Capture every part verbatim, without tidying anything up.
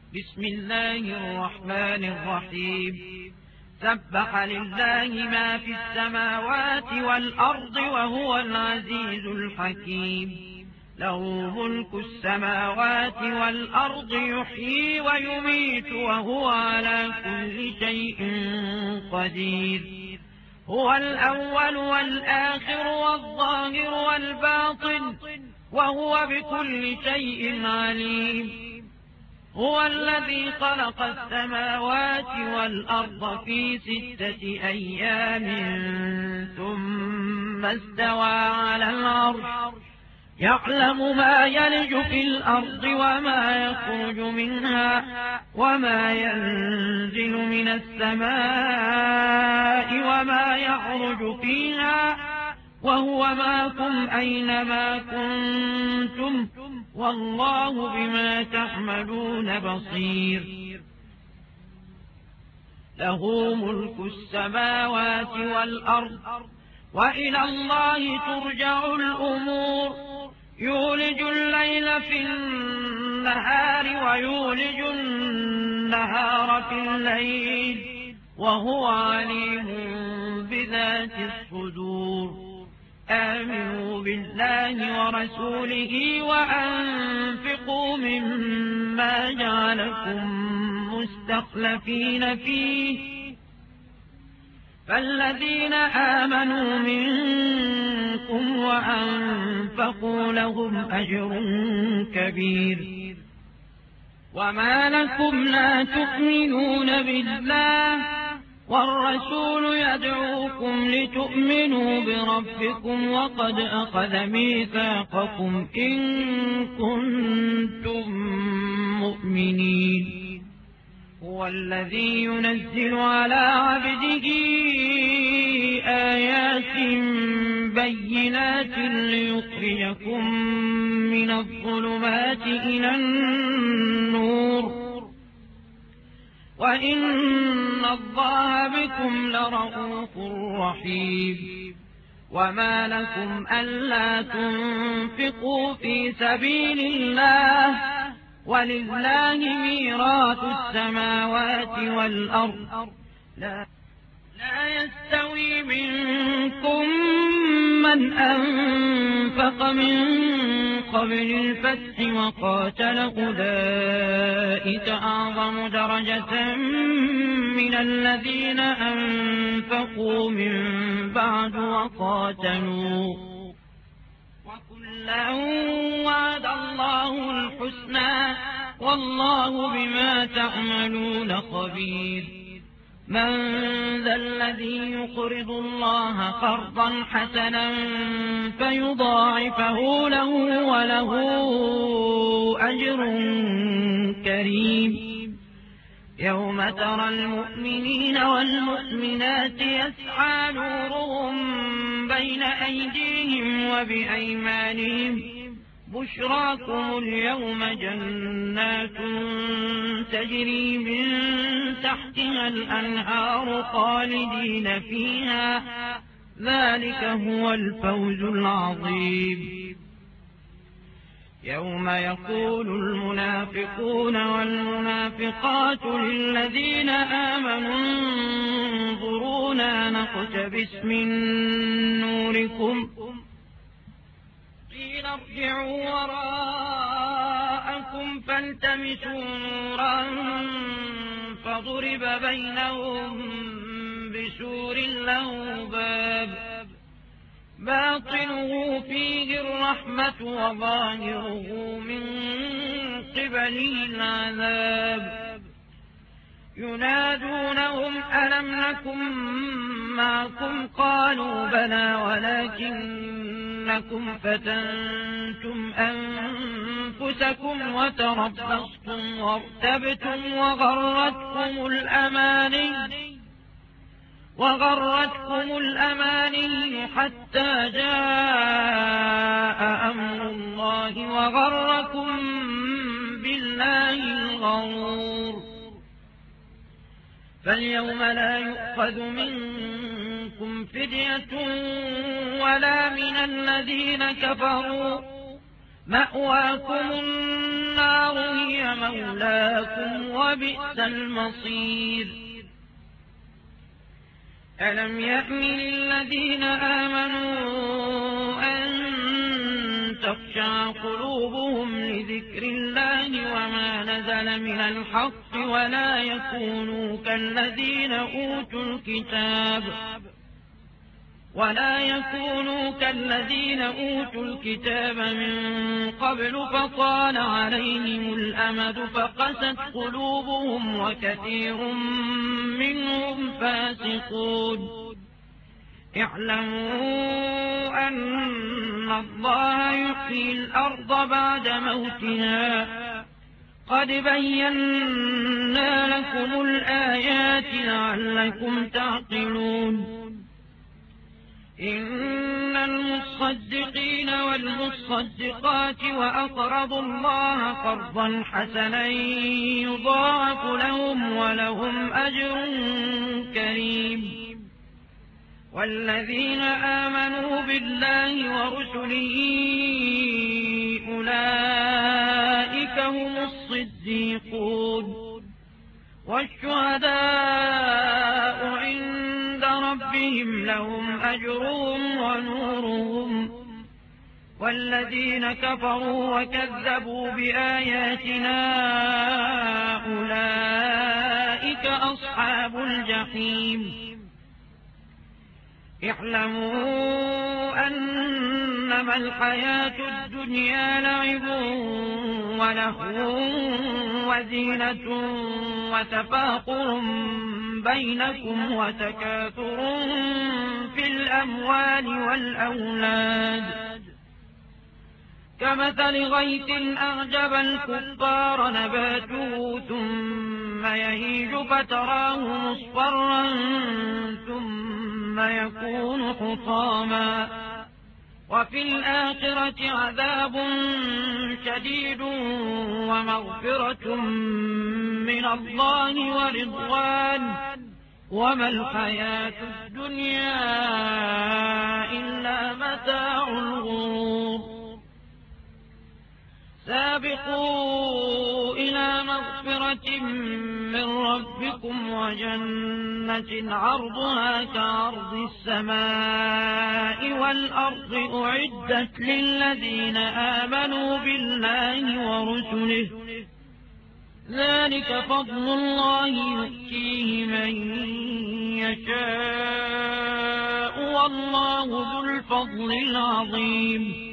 بسم الله الرحمن الرحيم سبح لله ما في السماوات والأرض وهو العزيز الحكيم له ملك السماوات والأرض يحيي ويميت وهو على كل شيء قدير هو الأول والآخر والظاهر والباطن وهو بكل شيء عليم هو الذي خلق السماوات والأرض في ستة أيام ثم استوى على العرش يعلم ما يلج في الأرض وما يخرج منها وما ينزل من السماء وما يعرج فيها وهو معكم أينما كنتم والله بما تعملون بصير له ملك السماوات والأرض وإلى الله ترجع الأمور يولج الليل في النهار ويولج النهار في الليل وهو عليم بذات الصدور آمنوا بالله ورسوله وأنفقوا مما جعلكم مستخلفين فيه فالذين آمنوا منكم وأنفقوا لهم أجر كبير وما لكم لا تؤمنون بالله والرسول يدعوكم لتؤمنوا بربكم وقد أخذ ميثاقكم إن كنتم مؤمنين هو الذي ينزل على عبده آيات بينات ليخرجكم من الظلمات إلى النور وإن الله بكم لرءوف رحيم وما لكم ألا تنفقوا في سبيل الله ولله ميراث السماوات والأرض لا, لا يستوي منكم من أنفق من قبل الفتح وقاتل أولئك أعظم درجة من الذين أنفقوا من بعد وقاتلوا وكلا وعد الله الحسنى والله بما تعملون خبير من ذا الذي يقرض الله قرضا حسنا فيضاعفه له وله أجر كريم يوم ترى المؤمنين والمؤمنات يسعى نورهم بين أيديهم وبأيمانهم بشراكم اليوم جنات تجري من تحتها الأنهار خالدين فيها ذلك هو الفوز العظيم يوم يقول المنافقون والمنافقات للذين آمنوا انظرونا نقتبس من نوركم قيل ارجعوا وراءكم فالتمسوا نورا فضرب بينهم بسور له باب باطنه فيه الرحمة وظاهره من قبله العذاب ينادونهم ألم نكن معكم قالوا بلى ولكنكم فتنتم أنفسكم وتربصتم وارتبتم وغرتكم الأماني وغرتكم الأماني حتى جاء أمر الله وغركم بالله الغرور فاليوم لا يؤخذ منكم فدية ولا من الذين كفروا مأواكم النار النار هي مولاكم وبئس المصير. ألم يأن للذين آمنوا أن تخشع قلوبهم لذكر الله وما نزل من الحق ولا يكونوا كالذين أوتوا الكتاب ولا يكونوا كالذين أوتوا الكتاب من قبل فطال عليهم الأمد فقست قلوبهم وكثير منهم فاسقون. اعلموا أن الله يحيي الأرض بعد موتها قد بينا لكم الآيات لعلكم تعقلون. إن المصدقين والمصدقات وأقرضوا الله قرضا حسنا يضاعف لهم ولهم أجر كريم. والذين آمنوا بالله ورسله أولئك هم الصديقون والشهداء عند ربهم لهم أجرهم ونورهم. والذين كفروا وكذبوا بآياتنا أولئك أصحاب الجحيم. اعلموا أنما الحياة الدنيا لعب ولهو وزينة وتفاخر بينكم وتكاثر في الأموال والأولاد كمثل غيث أعجب الكفار نباته ثم يهيج فتراه مصفرا ثم يكون حطاما وفي الآخرة عذاب شديد ومغفرة من الله ورضوان وما الحياة الدنيا إلا متاع الغرور. سابقوا إلى مغفرة من ربكم وجنة عرضها كعرض السماء والأرض أعدت للذين آمنوا بالله ورسله ذلك فضل الله يؤتيه من يشاء والله ذو الفضل العظيم.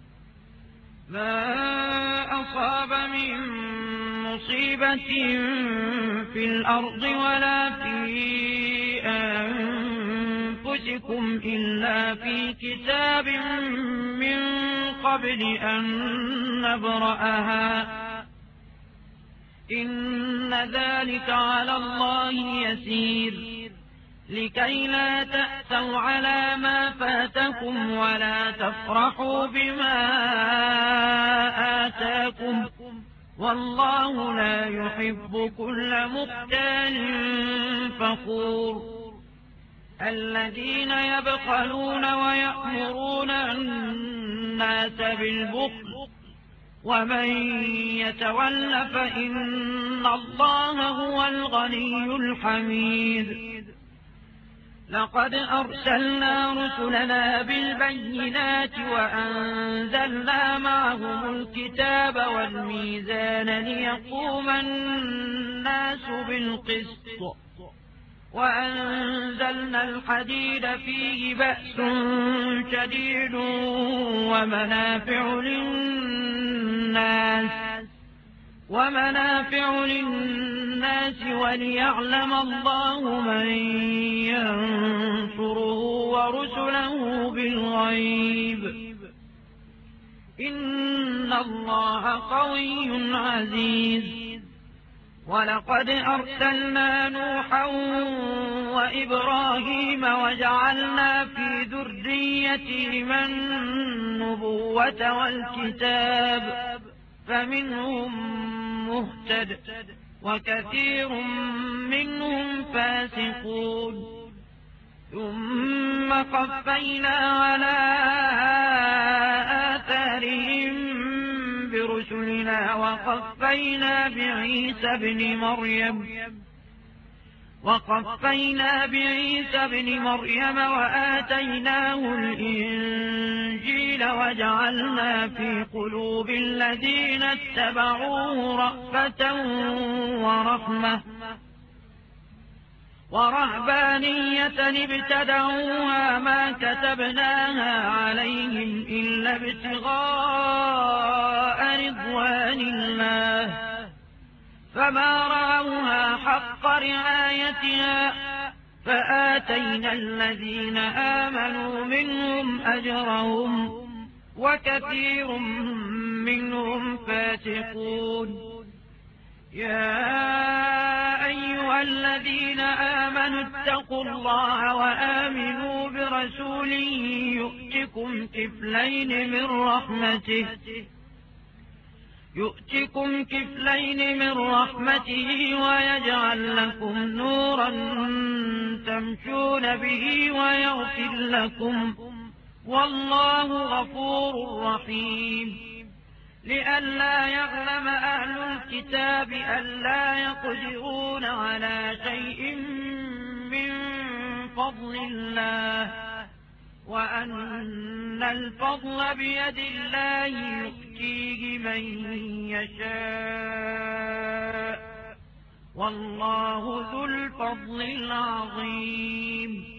ما أصاب من مصيبة في الأرض ولا في أنفسكم إلا في كتاب من قبل أن نبرأها إن ذلك على الله يسير. لكي لا تأسوا على ما فاتكم ولا تفرحوا بما آتاكم والله لا يحب كل مختال فخور. الذين يبخلون ويأمرون الناس بالبخل ومن يتول فإن الله هو الغني الحميد. لقد أرسلنا رسلنا بالبينات وأنزلنا معهم الكتاب والميزان ليقوم الناس بالقسط وأنزلنا الحديد فيه بأس شديد ومنافع للناس ومنافع للناس وليعلم الله من ينصره ورسله بالغيب إن الله قوي عزيز. ولقد أرسلنا نوحا وإبراهيم وجعلنا في ذريتهما النبوة والكتاب فمنهم مهتد وكثير منهم فاسقون. ثم قفينا على آثارهم برسلنا وقفينا بعيسى بن مريم وقفينا بعيسى بن مريم وآتيناه الإنجيل وجعلنا في قلوب الذين اتبعوه رأفة ورحمة ورهبانية ابتدعوها ما كتبناها عليهم إلا ابتغاء رضوان الله فما رعوها حق رعايتها فآتينا الذين آمنوا منهم أجرهم وكثير منهم فاسقون. يا أيها الذين آمنوا اتقوا الله وآمنوا برسوله يؤتكم كفلين من رحمته يؤتكم كفلين من رحمته ويجعل لكم نورا تمشون به ويغفر لكم والله غفور رحيم. لئلا يعلم أهل الكتاب ألا يقدرون على شيء من فضل الله وأن الفضل بيد الله يؤتيه من يشاء والله ذو الفضل العظيم.